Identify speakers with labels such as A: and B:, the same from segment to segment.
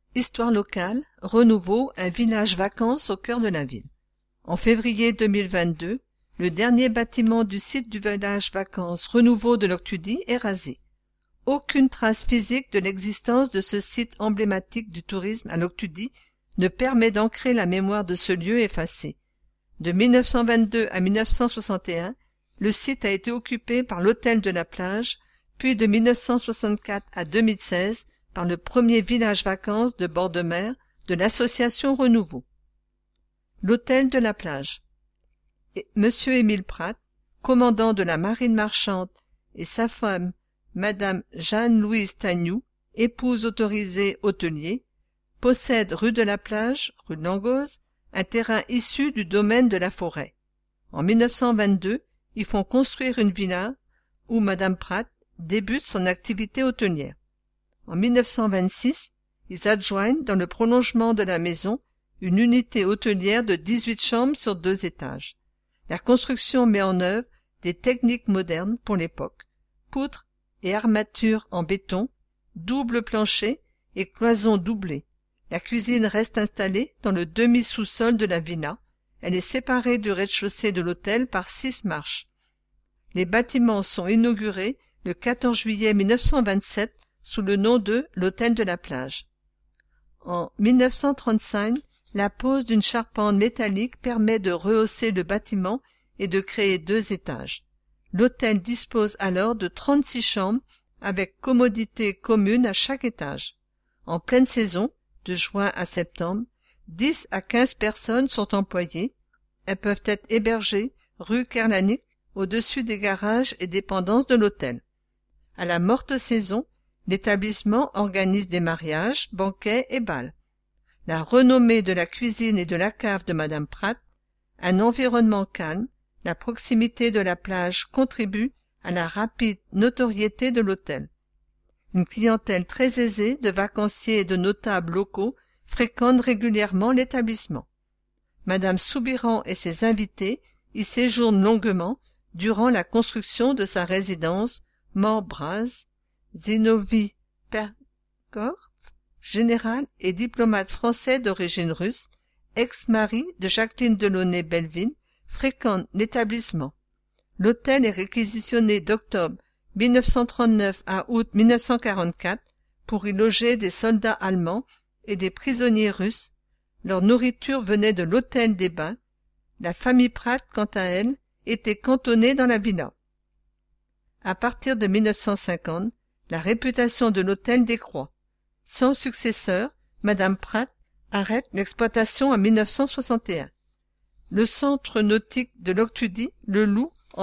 A: Histoire locale, Renouveau, un village vacances au cœur de la ville. En février 2022, le dernier bâtiment du site du village vacances Renouveau de Loctudy est rasé. Aucune trace physique de l'existence de ce site emblématique du tourisme à Loctudy ne permet d'ancrer la mémoire de ce lieu effacé. De 1922 à 1961, le site a été occupé par l'hôtel de la plage, puis de 1964 à 2016 par le premier village vacances de bord de mer de l'association Renouveau. L'hôtel de la plage. Monsieur Émile Pratt, commandant de la marine marchande, et sa femme, Madame Jeanne-Louise Tagnoux, épouse autorisée hôtelier, possèdent rue de la plage, rue de Langoz, un terrain issu du domaine de la Forêt. En 1922, ils font construire une villa où Madame Pratt débute son activité hôtelière. En 1926, ils adjoignent dans le prolongement de la maison une unité hôtelière de 18 chambres sur 2 étages. La construction met en œuvre des techniques modernes pour l'époque, poutres et armatures en béton, double plancher et cloisons doublées. La cuisine reste installée dans le demi-sous-sol de la villa. Elle est séparée du rez-de-chaussée de l'hôtel par 6 marches. Les bâtiments sont inaugurés le 14 juillet 1927 sous le nom de l'hôtel de la plage. En 1935, la pose d'une charpente métallique permet de rehausser le bâtiment et de créer 2 étages. L'hôtel dispose alors de 36 chambres avec commodités communes à chaque étage. En pleine saison, de juin à septembre, 10 à 15 personnes sont employées. Elles peuvent être hébergées rue Kerlanick, au-dessus des garages et dépendances de l'hôtel. À la morte saison, l'établissement organise des mariages, banquets et bals. La renommée de la cuisine et de la cave de Madame Pratt, un environnement calme, la proximité de la plage contribuent à la rapide notoriété de l'hôtel. Une clientèle très aisée de vacanciers et de notables locaux fréquente régulièrement l'établissement. Madame Soubiran et ses invités y séjournent longuement durant la construction de sa résidence Morbraz. Zinovy Perkov, général et diplomate français d'origine russe, ex-mari de Jacqueline Delaunay-Belleville, fréquente l'établissement. L'hôtel est réquisitionné d'octobre 1939 à août 1944 pour y loger des soldats allemands et des prisonniers russes. Leur nourriture venait de l'hôtel des Bains. La famille Pratt, quant à elle, était cantonnée dans la villa. À partir de 1950, la réputation de l'hôtel décroît. Sans successeur, Madame Pratt arrête l'exploitation en 1961. Le centre nautique de Loctudy le loue en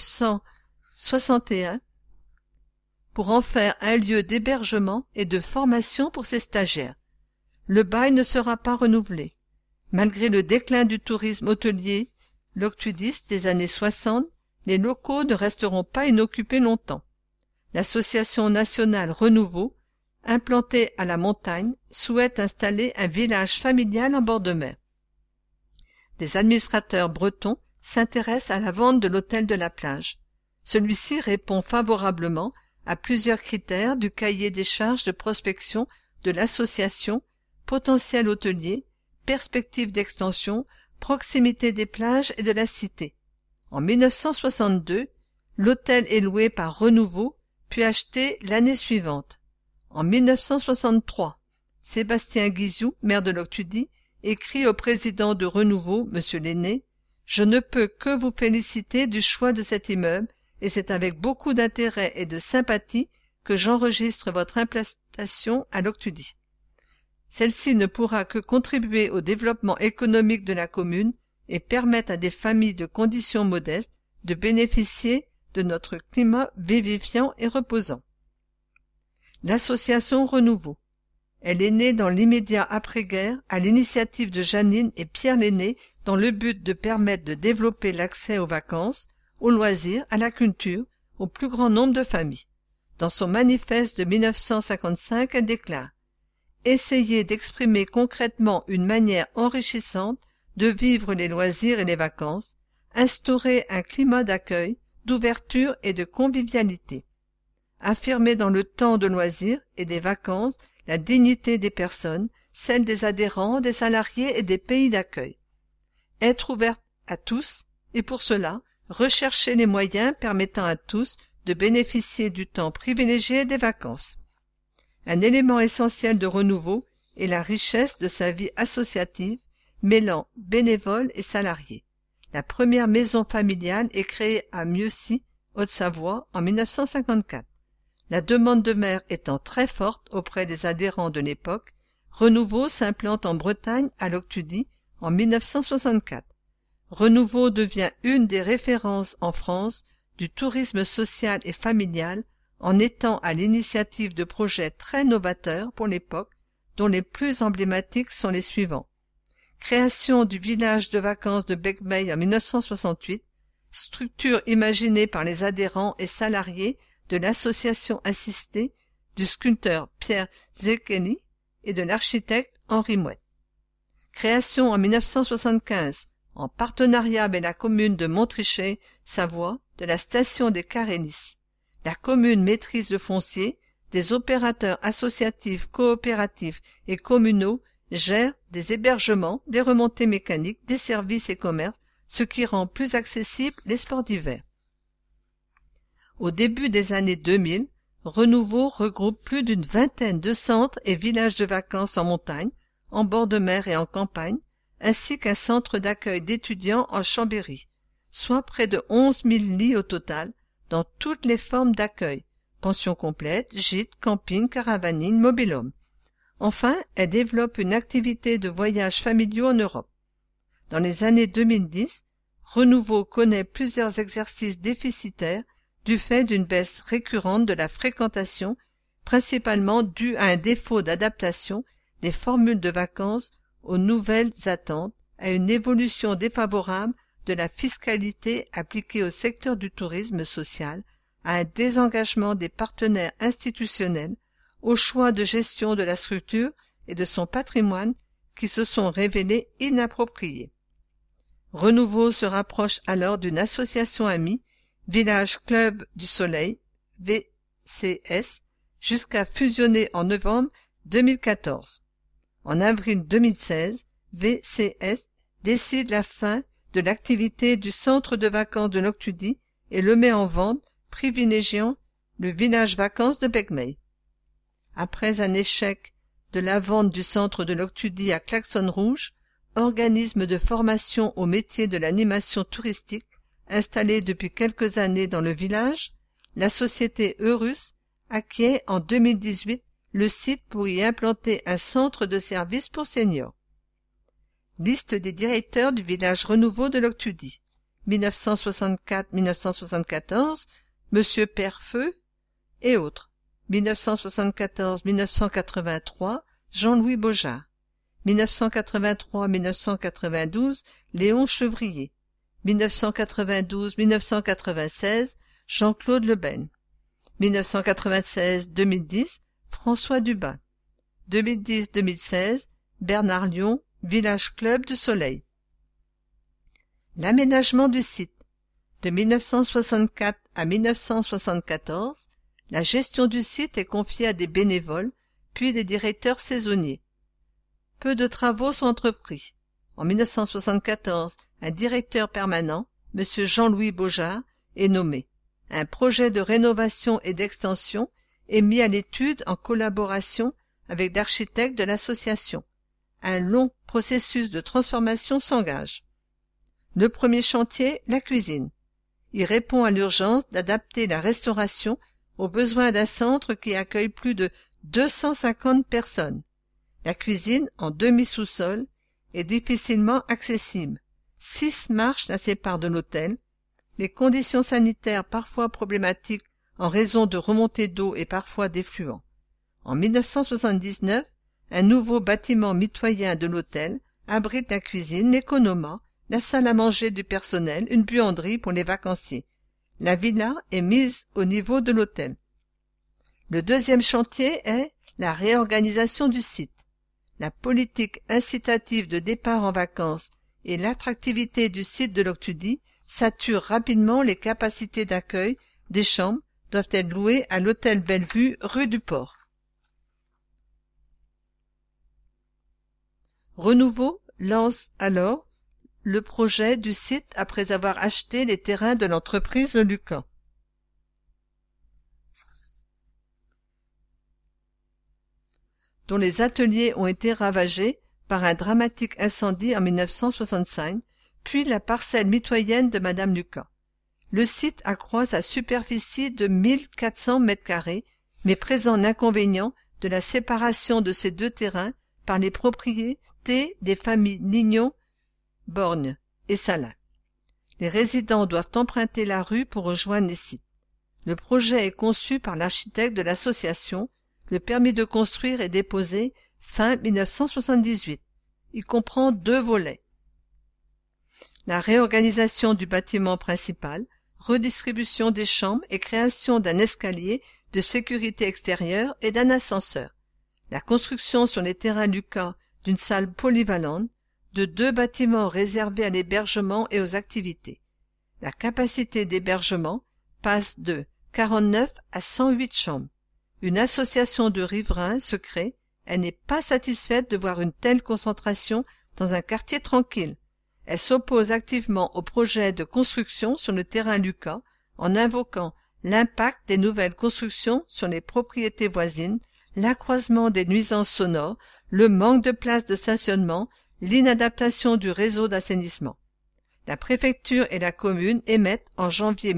A: 1961 pour en faire un lieu d'hébergement et de formation pour ses stagiaires. Le bail ne sera pas renouvelé. Malgré le déclin du tourisme hôtelier loctudiste des années 60, les locaux ne resteront pas inoccupés longtemps. L'Association nationale Renouveau, implantée à la montagne, souhaite installer un village familial en bord de mer. Des administrateurs bretons s'intéressent à la vente de l'hôtel de la plage. Celui-ci répond favorablement à plusieurs critères du cahier des charges de prospection de l'association, potentiel hôtelier, perspective d'extension, proximité des plages et de la cité. En 1962, l'hôtel est loué par Renouveau, puis acheté l'année suivante. En 1963, Sébastien Guizou, maire de Loctudy, écrit au président de Renouveau, M. Lenné, « Je ne peux que vous féliciter du choix de cet immeuble et c'est avec beaucoup d'intérêt et de sympathie que j'enregistre votre implantation à Loctudy. Celle-ci ne pourra que contribuer au développement économique de la commune et permettre à des familles de conditions modestes de bénéficier de notre climat vivifiant et reposant. » L'association Renouveau. Elle est née dans l'immédiat après-guerre à l'initiative de Janine et Pierre Lenné dans le but de permettre de développer l'accès aux vacances, aux loisirs, à la culture, au plus grand nombre de familles. Dans son manifeste de 1955, elle déclare « Essayez d'exprimer concrètement une manière enrichissante de vivre les loisirs et les vacances, instaurer un climat d'accueil, d'ouverture et de convivialité. Affirmer dans le temps de loisirs et des vacances la dignité des personnes, celle des adhérents, des salariés et des pays d'accueil. Être ouverte à tous, et pour cela, rechercher les moyens permettant à tous de bénéficier du temps privilégié des vacances. Un élément essentiel de Renouveau est la richesse de sa vie associative, mêlant bénévoles et salariés. La première maison familiale est créée à Mieuxy, Haute-Savoie, en 1954. La demande de mer étant très forte auprès des adhérents de l'époque, Renouveau s'implante en Bretagne à Loctudy en 1964. Renouveau devient une des références en France du tourisme social et familial en étant à l'initiative de projets très novateurs pour l'époque, dont les plus emblématiques sont les suivants. Création du village de vacances de Becmeil en 1968, structure imaginée par les adhérents et salariés de l'association assistée du sculpteur Pierre Székely et de l'architecte Henri Mouette. Création en 1975, en partenariat avec la commune de Montrichet, Savoie, de la station des Carélis. La commune maîtrise le foncier, des opérateurs associatifs, coopératifs et communaux gèrent des hébergements, des remontées mécaniques, des services et commerces, ce qui rend plus accessibles les sports d'hiver. Au début des années 2000, Renouveau regroupe plus d'une vingtaine de centres et villages de vacances en montagne, en bord de mer et en campagne, ainsi qu'un centre d'accueil d'étudiants en Chambéry, soit près de 11 000 lits au total, dans toutes les formes d'accueil, pension complète, gîte, camping, caravane, mobil-home. Enfin, elle développe une activité de voyages familiaux en Europe. Dans les années 2010, Renouveau connaît plusieurs exercices déficitaires du fait d'une baisse récurrente de la fréquentation, principalement due à un défaut d'adaptation des formules de vacances aux nouvelles attentes, à une évolution défavorable de la fiscalité appliquée au secteur du tourisme social, à un désengagement des partenaires institutionnels, au choix de gestion de la structure et de son patrimoine qui se sont révélés inappropriés. Renouveau se rapproche alors d'une association amie, Village Club du Soleil, VCS, jusqu'à fusionner en novembre 2014. En avril 2016, VCS décide la fin de l'activité du centre de vacances de Loctudy et le met en vente, privilégiant le village vacances de Becmeil. Après un échec de la vente du centre de Loctudy à Klaxon Rouge, organisme de formation au métier de l'animation touristique, installé depuis quelques années dans le village, la société Eurus acquiert en 2018 le site pour y implanter un centre de services pour seniors. Liste des directeurs du village Renouveau de Loctudy. 1964-1974, Monsieur Perfeu et autres. 1974-1983, Jean-Louis Beaujard. 1983-1992, Léon Chevrier. 1992-1996, Jean-Claude Lebel. 1996-2010, François Dubin. 2010-2016, Bernard Lyon, Village Club du Soleil. L'aménagement du site. De 1964 à 1974, la gestion du site est confiée à des bénévoles, puis des directeurs saisonniers. Peu de travaux sont entrepris. En 1974, un directeur permanent, M. Jean-Louis Beaujard, est nommé. Un projet de rénovation et d'extension est mis à l'étude en collaboration avec l'architecte de l'association. Un long processus de transformation s'engage. Le premier chantier, la cuisine. Il répond à l'urgence d'adapter la restauration aux besoins d'un centre qui accueille plus de 250 personnes. La cuisine, en demi-sous-sol, est difficilement accessible. 6 marches la séparent de l'hôtel. Les conditions sanitaires parfois problématiques en raison de remontées d'eau et parfois d'effluents. En 1979, un nouveau bâtiment mitoyen de l'hôtel abrite la cuisine, l'économa, la salle à manger du personnel, une buanderie pour les vacanciers. La villa est mise au niveau de l'hôtel. Le deuxième chantier est la réorganisation du site. La politique incitative de départ en vacances et l'attractivité du site de Loctudy saturent rapidement les capacités d'accueil. Des chambres doivent être louées à l'hôtel Bellevue, rue du Port. Renouveau lance alors le projet du site après avoir acheté les terrains de l'entreprise Lucan. Dont les ateliers ont été ravagés par un dramatique incendie en 1965, puis la parcelle mitoyenne de Madame Lucan. Le site accroît sa superficie de 1400 m², mais présente l'inconvénient de la séparation de ces deux terrains par les propriétés des familles Nignon, Borgne et Salin. Les résidents doivent emprunter la rue pour rejoindre les sites. Le projet est conçu par l'architecte de l'association. Le permis de construire est déposé fin 1978. Il comprend 2 volets. La réorganisation du bâtiment principal, redistribution des chambres et création d'un escalier de sécurité extérieure et d'un ascenseur. La construction sur les terrains Lucan d'une salle polyvalente, de 2 bâtiments réservés à l'hébergement et aux activités. La capacité d'hébergement passe de 49 à 108 chambres. Une association de riverains se crée. Elle n'est pas satisfaite de voir une telle concentration dans un quartier tranquille. Elle s'oppose activement au projet de construction sur le terrain Lucan en invoquant l'impact des nouvelles constructions sur les propriétés voisines, l'accroissement des nuisances sonores, le manque de places de stationnement, l'inadaptation du réseau d'assainissement. La préfecture et la commune émettent en janvier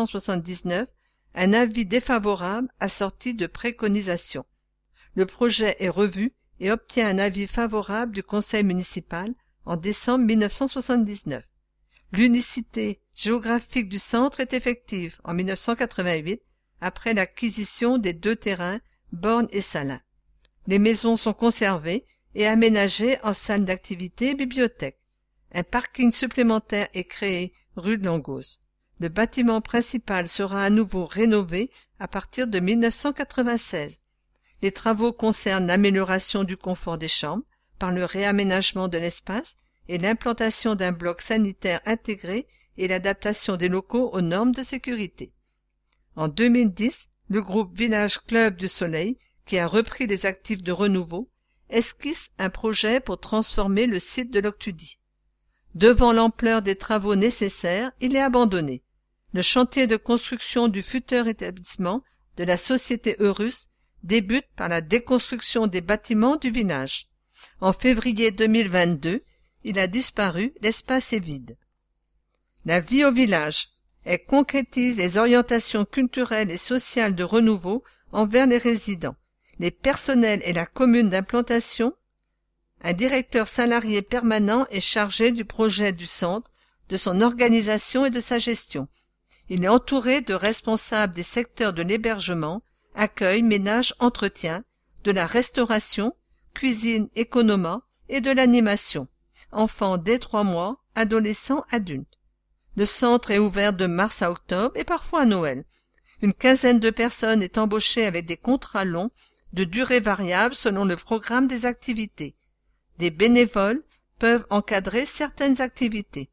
A: 1979 un avis défavorable assorti de préconisations. Le projet est revu et obtient un avis favorable du conseil municipal en décembre 1979. L'unicité géographique du centre est effective en 1988 après l'acquisition des 2 terrains Borgne et Salin. Les maisons sont conservées et aménagées en salle d'activité et bibliothèque. Un parking supplémentaire est créé rue de Langos. Le bâtiment principal sera à nouveau rénové à partir de 1996. Les travaux concernent l'amélioration du confort des chambres par le réaménagement de l'espace et l'implantation d'un bloc sanitaire intégré et l'adaptation des locaux aux normes de sécurité. En 2010, le groupe Village Club du Soleil, qui a repris les actifs de renouveau, esquisse un projet pour transformer le site de l'Octudie. Devant l'ampleur des travaux nécessaires, il est abandonné. Le chantier de construction du futur établissement de la société Eurus débute par la déconstruction des bâtiments du village. En février 2022, il a disparu, l'espace est vide. La vie au village. Elle concrétise les orientations culturelles et sociales de renouveau envers les résidents, les personnels et la commune d'implantation. Un directeur salarié permanent est chargé du projet du centre, de son organisation et de sa gestion. Il est entouré de responsables des secteurs de l'hébergement, accueil, ménage, entretien, de la restauration, cuisine, économat et de l'animation. Enfants dès 3 mois, adolescents, adultes. Le centre est ouvert de mars à octobre et parfois à Noël. Une quinzaine de personnes est embauchée avec des contrats longs de durée variable selon le programme des activités. Des bénévoles peuvent encadrer certaines activités.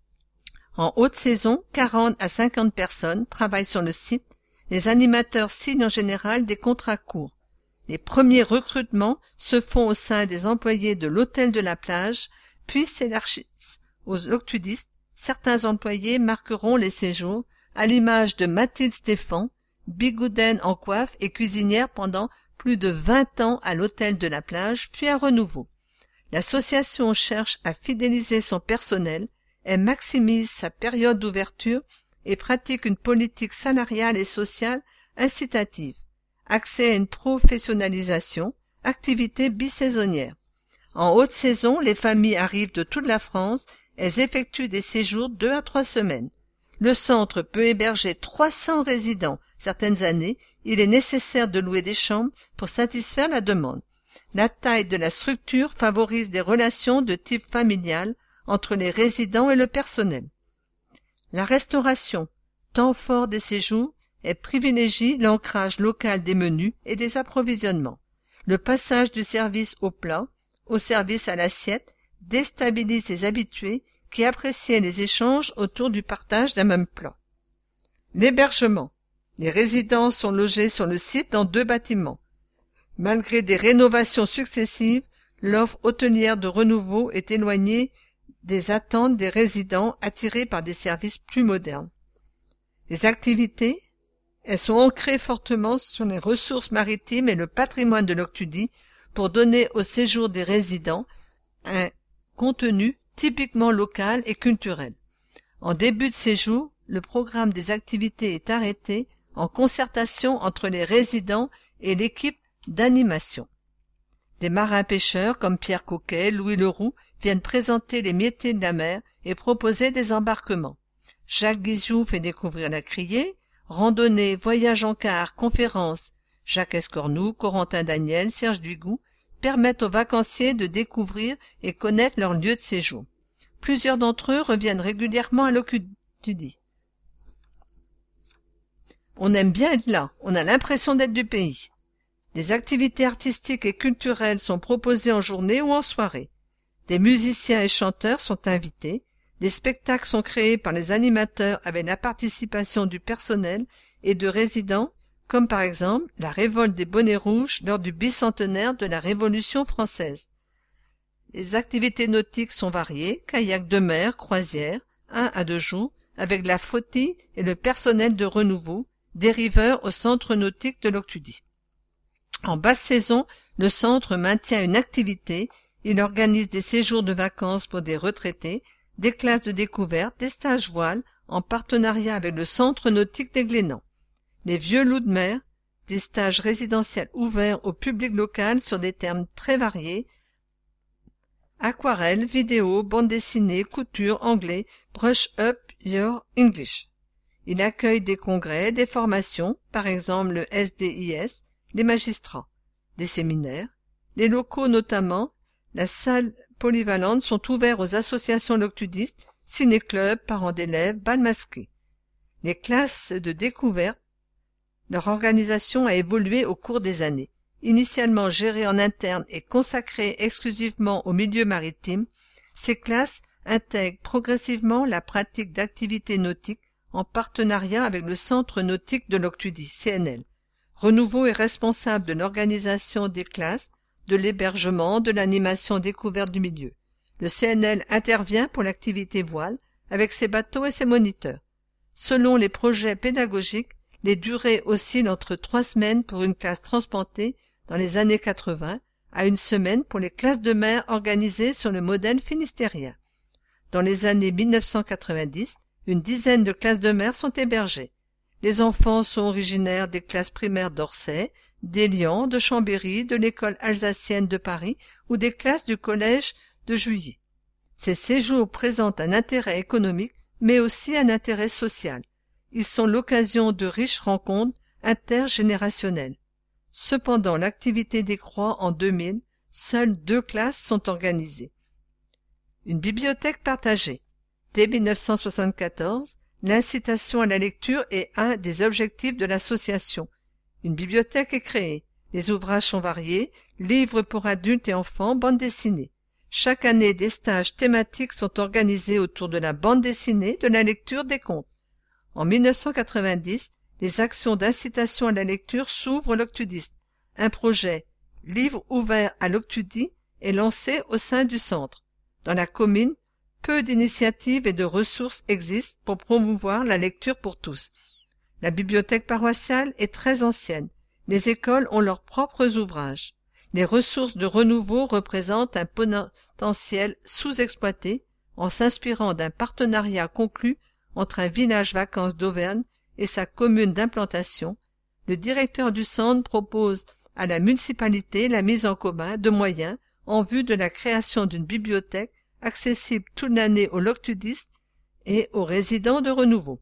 A: En haute saison, 40 à 50 personnes travaillent sur le site. Les animateurs signent en général des contrats courts. Les premiers recrutements se font au sein des employés de l'hôtel de la plage, puis s'élargissent aux octudistes. Certains employés marqueront les séjours, à l'image de Mathilde Stéphan, bigoudaine en coiffe et cuisinière pendant plus de 20 ans à l'hôtel de la plage, puis à Renouveau. L'association cherche à fidéliser son personnel, elle maximise sa période d'ouverture et pratique une politique salariale et sociale incitative, accès à une professionnalisation, activité bisaisonnière. En haute saison, les familles arrivent de toute la France, elles effectuent des séjours 2 à 3 semaines. Le centre peut héberger 300 résidents. Certaines années, il est nécessaire de louer des chambres pour satisfaire la demande. La taille de la structure favorise des relations de type familial entre les résidents et le personnel. La restauration, temps fort des séjours, elle privilégie l'ancrage local des menus et des approvisionnements. Le passage du service au plat au service à l'assiette déstabilise les habitués qui appréciaient les échanges autour du partage d'un même plat. L'hébergement. Les résidents sont logés sur le site dans 2 bâtiments. Malgré des rénovations successives, l'offre hôtelière de Renouveau est éloignée des attentes des résidents attirés par des services plus modernes. Les activités, elles sont ancrées fortement sur les ressources maritimes et le patrimoine de l'Octudie pour donner au séjour des résidents un contenu typiquement local et culturel. En début de séjour, le programme des activités est arrêté en concertation entre les résidents et l'équipe d'animation. Des marins-pêcheurs comme Pierre Coquet, Louis Leroux viennent présenter les métiers de la mer et proposer des embarquements. Jacques Guizou fait découvrir la criée, randonnées, voyages en car, conférences. Jacques Escornou, Corentin Daniel, Serge Dugout permettent aux vacanciers de découvrir et connaître leur lieu de séjour. Plusieurs d'entre eux reviennent régulièrement à l'Octudie. On aime bien être là, on a l'impression d'être du pays. Des activités artistiques et culturelles sont proposées en journée ou en soirée. Des musiciens et chanteurs sont invités. Des spectacles sont créés par les animateurs avec la participation du personnel et de résidents, comme par exemple la révolte des bonnets rouges lors du bicentenaire de la Révolution française. Les activités nautiques sont variées, kayak de mer, croisière, 1 à 2 jours, avec la flottille et le personnel de Renouveau, dériveurs au centre nautique de l'Octudie. En basse saison, le centre maintient une activité, il organise des séjours de vacances pour des retraités, des classes de découverte, des stages voiles, en partenariat avec le centre nautique des Glénans. Les vieux loups de mer, des stages résidentiels ouverts au public local sur des thèmes très variés, aquarelle, vidéo, bande dessinée, couture, anglais, brush up your English. Il accueille des congrès, des formations, par exemple le SDIS, les magistrats, des séminaires. Les locaux notamment, la salle polyvalente sont ouverts aux associations loctudistes, ciné-clubs, parents d'élèves, bals masqués. Les classes de découverte, leur organisation a évolué au cours des années. Initialement gérées en interne et consacrées exclusivement au milieu maritime, ces classes intègrent progressivement la pratique d'activités nautiques en partenariat avec le Centre nautique de l'Octudie, CNL. Renouveau est responsable de l'organisation des classes, de l'hébergement, de l'animation découverte du milieu. Le CNL intervient pour l'activité voile avec ses bateaux et ses moniteurs. Selon les projets pédagogiques, les durées oscillent entre 3 semaines pour une classe transplantée dans les années 80 à 1 semaine pour les classes de mer organisées sur le modèle finistérien. Dans les années 1990, une dizaine de classes de mer sont hébergées. Les enfants sont originaires des classes primaires d'Orsay, d'Élian, de Chambéry, de l'école alsacienne de Paris ou des classes du collège de Juilly. Ces séjours présentent un intérêt économique, mais aussi un intérêt social. Ils sont l'occasion de riches rencontres intergénérationnelles. Cependant, l'activité décroît en 2000, seules 2 classes sont organisées. Une bibliothèque partagée. Dès 1974, l'incitation à la lecture est un des objectifs de l'association. Une bibliothèque est créée. Les ouvrages sont variés, livres pour adultes et enfants, bande dessinée. Chaque année, des stages thématiques sont organisés autour de la bande dessinée, de la lecture, des contes. En 1990, les actions d'incitation à la lecture s'ouvrent aux loctudistes. Un projet « Livre ouvert à l'Octudie » est lancé au sein du centre. Dans la commune, peu d'initiatives et de ressources existent pour promouvoir la lecture pour tous. La bibliothèque paroissiale est très ancienne. Les écoles ont leurs propres ouvrages. Les ressources de Renouveau représentent un potentiel sous-exploité en s'inspirant d'un partenariat conclu entre un village vacances d'Auvergne et sa commune d'implantation. Le directeur du centre propose à la municipalité la mise en commun de moyens en vue de la création d'une bibliothèque accessible toute l'année aux loctudistes et aux résidents de Renouveau.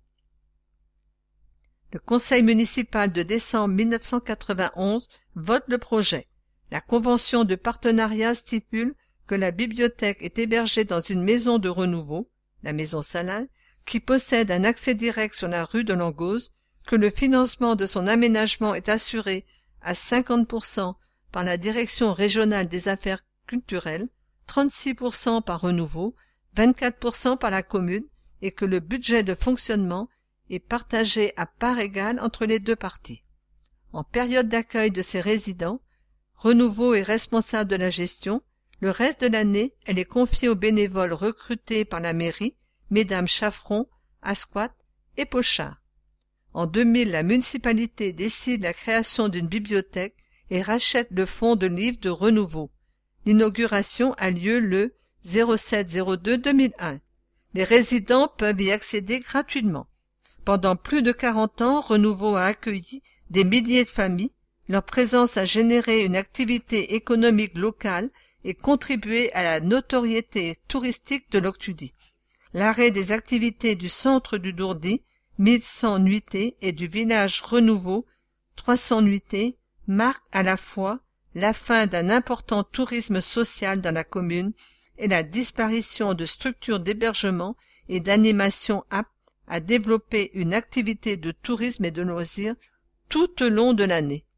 A: Le conseil municipal de décembre 1991 vote le projet. La convention de partenariat stipule que la bibliothèque est hébergée dans une maison de Renouveau, la maison Salin, qui possède un accès direct sur la rue de Langoz, que le financement de son aménagement est assuré à 50% par la Direction régionale des affaires culturelles, 36% par Renouveau, 24% par la commune et que le budget de fonctionnement est partagé à part égale entre les 2 parties. En période d'accueil de ses résidents, Renouveau est responsable de la gestion, Le reste de l'année, elle est confiée aux bénévoles recrutés par la mairie, mesdames Chaffron, Asquat et Pochard. En 2000, la municipalité décide la création d'une bibliothèque et rachète le fonds de livres de renouveau. L'inauguration a lieu le 07-02-2001. Les résidents peuvent y accéder gratuitement. Pendant plus de 40 ans, Renouveau a accueilli des milliers de familles. Leur présence a généré une activité économique locale et contribué à la notoriété touristique de l'Octudie. L'arrêt des activités du centre du Dourdi, 1100 nuitées, et du village Renouveau, 300 nuitées, marque à la fois la fin d'un important tourisme social dans la commune et la disparition de structures d'hébergement et d'animation aptes à développer une activité de tourisme et de loisirs tout au long de l'année.